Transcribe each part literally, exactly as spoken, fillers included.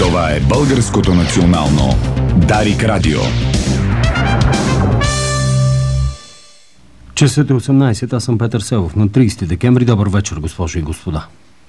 Това е Българското национално Дарик Радио. Часът е осемнайсет, аз съм Петър Селов. На трийсети декември, добър вечер, госпожи и господа.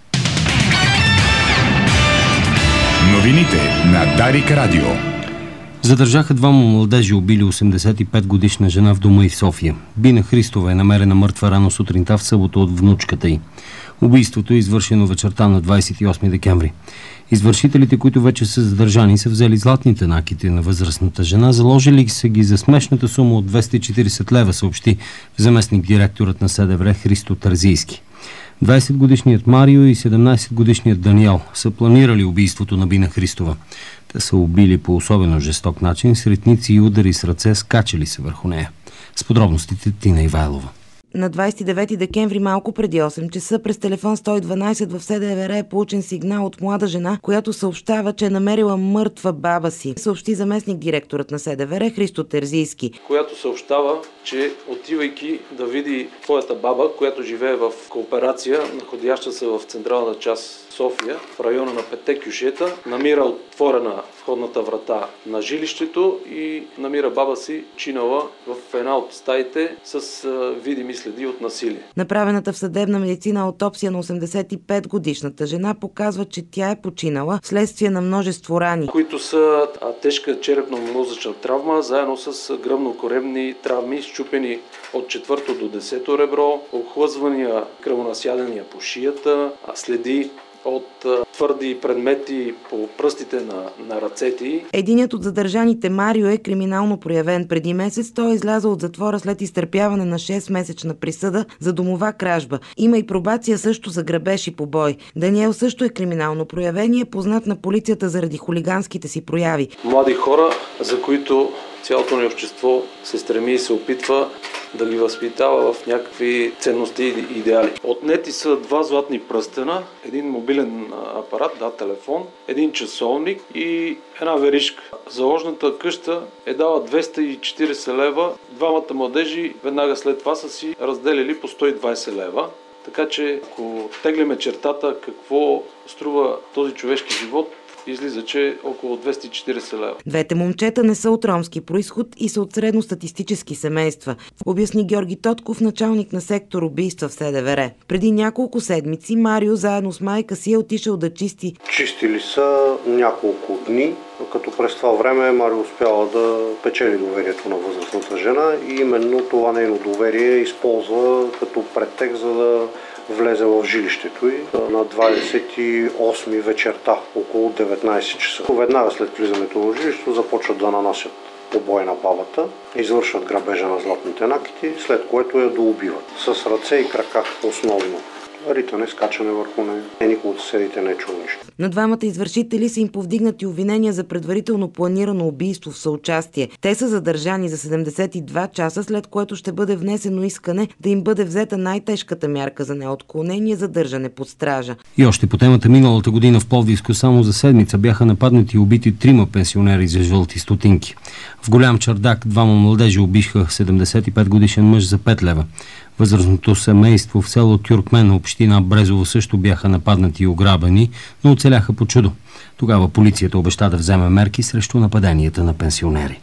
Новините на Дарик Радио. Задържаха двама младежи, убили осемдесет и пет годишна жена в дома й в София. Бина Христова е намерена мъртва рано сутринта в събота от внучката й. Убийството е извършено вечерта на двайсет и осми декември. Извършителите, които вече са задържани, са взели златните накити на възрастната жена, заложили са ги за смешната сума от двеста и четирийсет лева, съобщи заместник-директорът на СДВР Христо Терзийски. двайсетгодишният Марио и седемнайсетгодишният Даниел са планирали убийството на Бина Христова. Те са убили по особено жесток начин, с ритници и удари с ръце, скачали се върху нея. С подробностите Тина Ивайлова. На двайсет и девети декември, малко преди осем часа, през телефон сто и дванайсет в СДВР е получен сигнал от млада жена, която съобщава, че е намерила мъртва баба си. Съобщи заместник директорът на СДВР Христо Терзийски. Която съобщава, че отивайки да види твоята баба, която живее в кооперация, находяща се в централната част София, в района на Петте кюшета, намира отворена входната врата на жилището и намира баба си чинала в една от стаите с а, видими следи от насилие. Направената в съдебна медицина аутопсия на осемдесет и пет годишната жена показва, че тя е починала вследствие на множество рани, които са а, тежка черепно-мозъчна травма, заедно с гръбно-коремни травми, счупени от четвърто до десето ребро, обхлъзвания, кръвонасядания по шията, следи от а, твърди предмети по пръстите на, на ръцете. Единият от задържаните, Марио, е криминално проявен. Преди месец той е излязъл от затвора след изтърпяване на шестмесечна присъда за домова кражба. Има и пробация също за грабеж и побой. Даниел също е криминално проявен и е познат на полицията заради хулиганските си прояви. Млади хора, за които цялото ни общество се стреми и се опитва да ги възпитава в някакви ценности и идеали. Отнети са два златни пръстена, един мобилен апарат, да, телефон, един часовник и една веришка. Заложната къща е дала двеста и четирийсет лева. Двамата младежи веднага след това са си разделили по сто и двайсет лева. Така че, ако теглиме чертата какво струва този човешки живот, излиза, че около двеста и четирийсет лева. Двете момчета не са от ромски произход и са от средностатистически семейства, обясни Георги Тотков, началник на сектор убийства в СДВР. Преди няколко седмици Марио заедно с майка си е отишъл да чисти. Чистили са няколко дни, като през това време Марио успяла да печели доверието на възрастната жена и именно това нейно доверие използва като претекст, за да влезе в жилището й на двайсет и осми вечерта, около деветнайсет часа. Веднага след влизането в жилището започват да нанасят побой на бабата, извършват грабежа на златните накити, след което я доубиват. С ръце и крака основно. Ритане, скачане върху нея. Е, никой от съседите не е чул нищо. На двамата извършители са им повдигнати обвинения за предварително планирано убийство в съучастие. Те са задържани за седемдесет и два часа, след което ще бъде внесено искане да им бъде взета най-тежката мярка за неотклонение, задържане под стража. И още по темата, миналата година в Пловдивско само за седмица бяха нападнати и убити трима пенсионери за жълти стотинки. В Голям Чардак двама младежи убиха седемдесет и пет годишен мъж за пет лева. Възрастното семейство в село Тюркмен, община Брезово, също бяха нападнати и ограбени, но оцеляха по чудо. Тогава полицията обеща да вземе мерки срещу нападенията на пенсионери.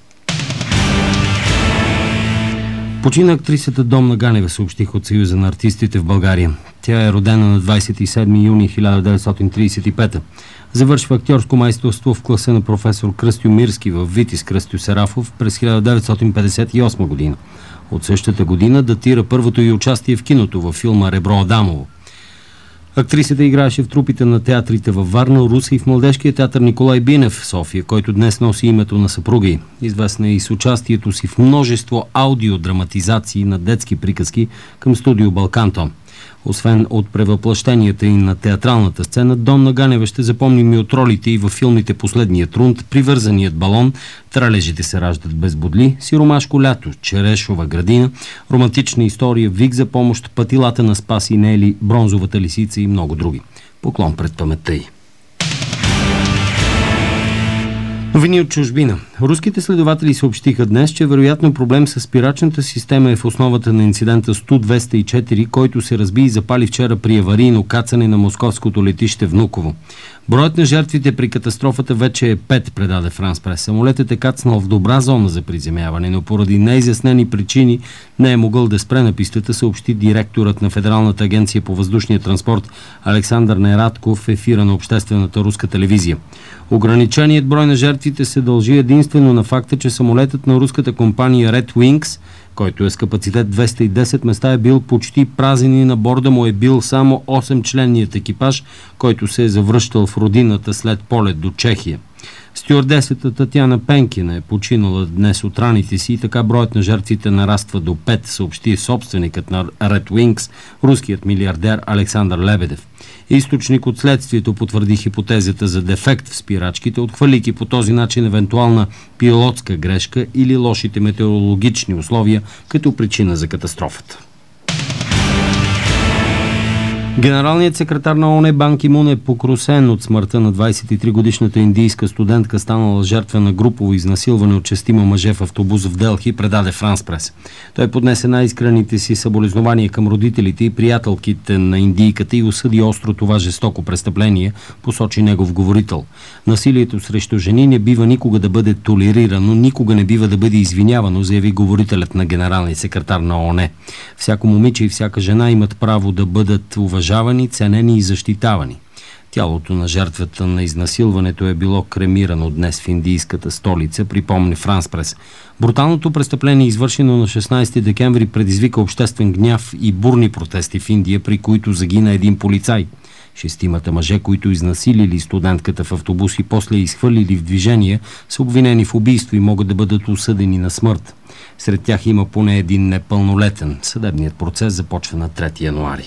Почина актрисата Домна Ганева, съобщих от Съюза на артистите в България. Тя е родена на двайсет и седми юни хиляда деветстотин трийсет и пета. Завършва актьорско майсторство в класа на професор Кръстю Мирски в Витис Кръстю Серафов през хиляда деветстотин петдесет и осма година. От същата година датира първото й участие в киното във филма Ребро Адамово. Актрисата играеше в трупите на театрите във Варна, Русе и в младежкия театър Николай Бинев в София, който днес носи името на съпруга й. Известна е и с участието си в множество аудиодраматизации на детски приказки към студио Балкантон. Освен от превъплъщенията и на театралната сцена, Домна Ганева ще запомним и от ролите и във филмите Последният трунд, Привързаният балон, Тралежите се раждат без бодли, Сиромашко лято, Черешова градина, Романтична история, Вик за помощ, Пътилата на Спаси Нели, Бронзовата лисица и много други. Поклон пред паметта й. Новини от чужбина. Руските следователи съобщиха днес, че вероятно проблем с спирачната система е в основата на инцидента Су двеста и четири, който се разби и запали вчера при аварийно кацане на московското летище Внуково. Броят на жертвите при катастрофата вече е пет, предаде Франс Прес. Самолетът е кацнал в добра зона за приземяване, но поради неизяснени причини не е могъл да спре на пистата, съобщи директорът на Федералната агенция по въздушния транспорт Александър Нерадков в ефира на обществената руска телевизия. Ограниченият брой на жертвите се дължи единствено на факта, че самолетът на руската компания Red Wings, който е с капацитет двеста и десет места, е бил почти празен и на борда му е бил само осемчленният екипаж, който се е завръщал в родината след полет до Чехия. Стюардесата Татяна Пенкина е починала днес от раните си и така броят на жертвите нараства до пет, съобщи собственикът на Red Wings, руският милиардер Александър Лебедев. Източник от следствието потвърди хипотезата за дефект в спирачките, отхвърлики по този начин евентуална пилотска грешка или лошите метеорологични условия като причина за катастрофата. Генералният секретар на ООН Бан Ки Мун е покрусен от смъртта на двадесет и три годишната индийска студентка, станала жертва на групово изнасилване от шестима мъже в автобус в Делхи, предаде Франс Прес. Той поднесе най-искрените си съболезнования към родителите и приятелките на индийката и осъди остро това жестоко престъпление, посочи негов говорител. Насилието срещу жени не бива никога да бъде толерирано, никога не бива да бъде извинявано, заяви говорителят на генералния секретар на ООН. Всяко момиче и всяка жена имат право да бъдат уважавани, ценени и защитавани. Тялото на жертвата на изнасилването е било кремирано днес в индийската столица, припомни Франс Прес. Бруталното престъпление, извършено на шестнадесети декември, предизвика обществен гняв и бурни протести в Индия, при които загина един полицай. Шестимата мъже, които изнасилили студентката в автобус и после изхвърлили в движение, са обвинени в убийство и могат да бъдат осъдени на смърт. Сред тях има поне един непълнолетен. Съдебният процес започва на трети януари.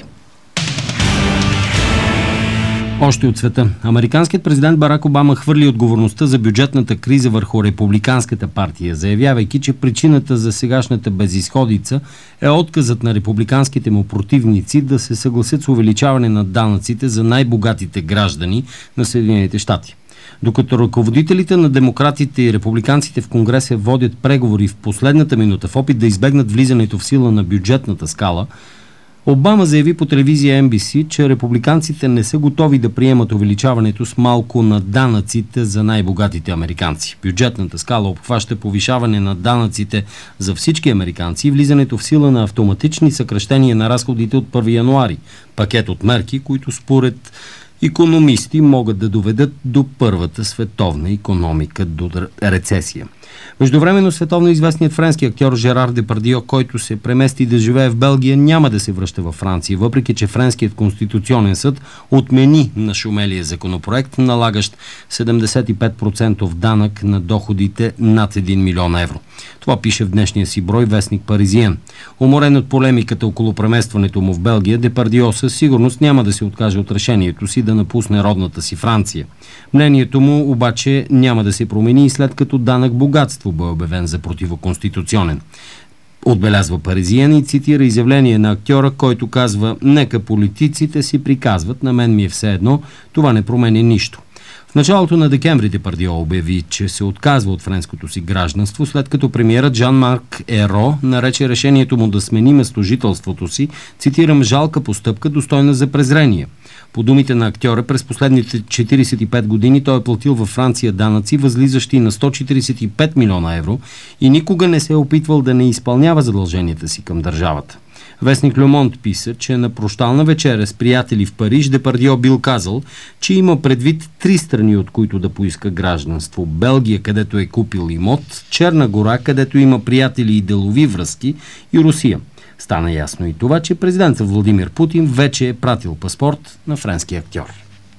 Още от света. Американският президент Барак Обама хвърли отговорността за бюджетната криза върху републиканската партия, заявявайки, че причината за сегашната безизходица е отказът на републиканските му противници да се съгласят с увеличаване на данъците за най-богатите граждани на Съединените щати. Докато ръководителите на демократите и републиканците в Конгреса водят преговори в последната минута в опит да избегнат влизането в сила на бюджетната скала, Обама заяви по телевизия Ен Би Си, че републиканците не са готови да приемат увеличаването с малко на данъците за най-богатите американци. Бюджетната скала обхваща повишаване на данъците за всички американци и влизането в сила на автоматични съкращения на разходите от първи януари. Пакет от мерки, които според икономисти могат да доведат до първата световна икономика до рецесия. Междувременно световно известният френски актьор Жерар Депардио, който се премести да живее в Белгия, няма да се връща във Франция, въпреки че Френският конституционен съд отмени нашумелия законопроект, налагащ седемдесет и пет процента данък на доходите над един милион евро. Това пише в днешния си брой вестник Паризиен. Уморен от полемиката около преместването му в Белгия, Депардио със сигурност няма да се откаже от решението си да напусне родната си Франция. Мнението му обаче няма да се промени и след като данък богатство бе обявен за противоконституционен. Отбелязва Паризиен и цитира изявление на актьора, който казва: "Нека политиците си приказват, на мен ми е все едно, това не променя нищо." В началото на декември Депардио обяви, че се отказва от френското си гражданство, след като премиерът Жан-Марк Еро нарече решението му да смени местожителството си, цитирам, "жалка постъпка, достойна за презрение." По думите на актьора, през последните четиридесет и пет години той е платил във Франция данъци, възлизащи на сто четиридесет и пет милиона евро, и никога не се е опитвал да не изпълнява задълженията си към държавата. Вестник Ле Монт писа, че на прощална вечеря с приятели в Париж Депардио бил казал, че има предвид три страни, от които да поиска гражданство: Белгия, където е купил имот, Черна гора, където има приятели и делови връзки, и Русия. Стана ясно и това, че президентът Владимир Путин вече е пратил паспорт на френски актьор.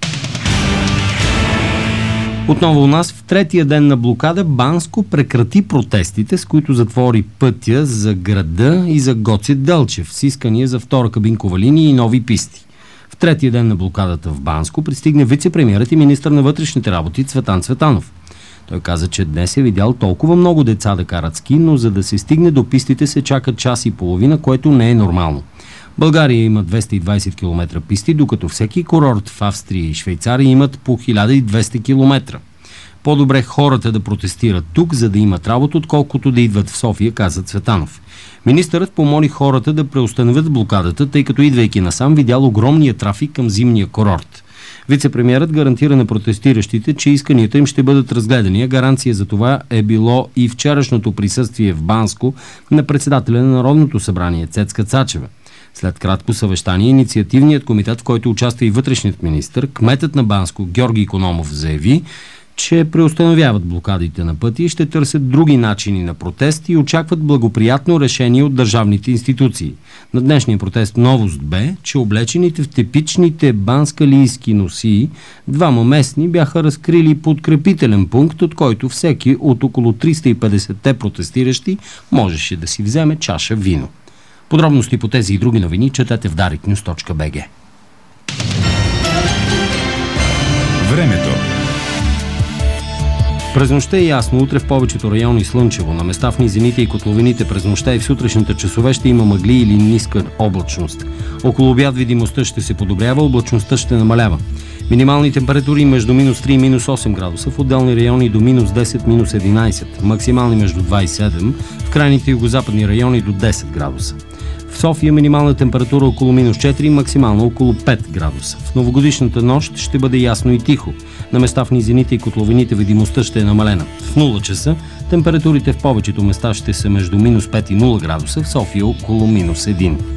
Отново у нас в третия ден на блокада Банско прекрати протестите, с които затвори пътя за града и за Гоце Делчев с искания за втора кабинкова линия и нови писти. В третия ден на блокадата в Банско пристигне вице-премиерът и министър на вътрешните работи Цветан Цветанов. Той каза, че днес е видял толкова много деца да карат ски, но за да се стигне до пистите се чака час и половина, което не е нормално. България има двеста и двадесет километра писти, докато всеки курорт в Австрия и Швейцария имат по хиляда и двеста километра. По-добре хората да протестират тук, за да имат работа, отколкото да идват в София, каза Цветанов. Министърът помоли хората да преустановят блокадата, тъй като идвайки насам видял огромния трафик към зимния курорт. Вице-премиерът гарантира на протестиращите, че исканията им ще бъдат разгледани, а гаранция за това е било и вчерашното присъствие в Банско на председателя на Народното събрание Цецка Цачева. След кратко съвещание, инициативният комитет, в който участва и вътрешният министър, кметът на Банско Георги Икономов заяви, че преустановяват блокадите на пътя и ще търсят други начини на протест и очакват благоприятно решение от държавните институции. На днешния протест новост бе, че облечените в типичните банскалийски носии двама местни бяха разкрили подкрепителен пункт, от който всеки от около триста и петдесетте протестиращи можеше да си вземе чаша вино. Подробности по тези и други новини четете в дарик нюз точка би джи. Времето. През нощта е ясно, утре в повечето райони слънчево, на места в низините и котловините през нощта и в сутрешните часове ще има мъгли или ниска облачност. Около обяд видимостта ще се подобрява, облачността ще намалява. Минимални температури между минус три и минус осем градуса, в отделни райони до минус десет - минус единайсет, максимални между два и седем, в крайните югозападни райони до десет градуса. В София минимална температура около минус четири, максимално около пет градуса. В новогодишната нощ ще бъде ясно и тихо. На места в низините и котловините видимостта ще е намалена. В нула часа температурите в повечето места ще са между минус пет и нула градуса, в София около минус един.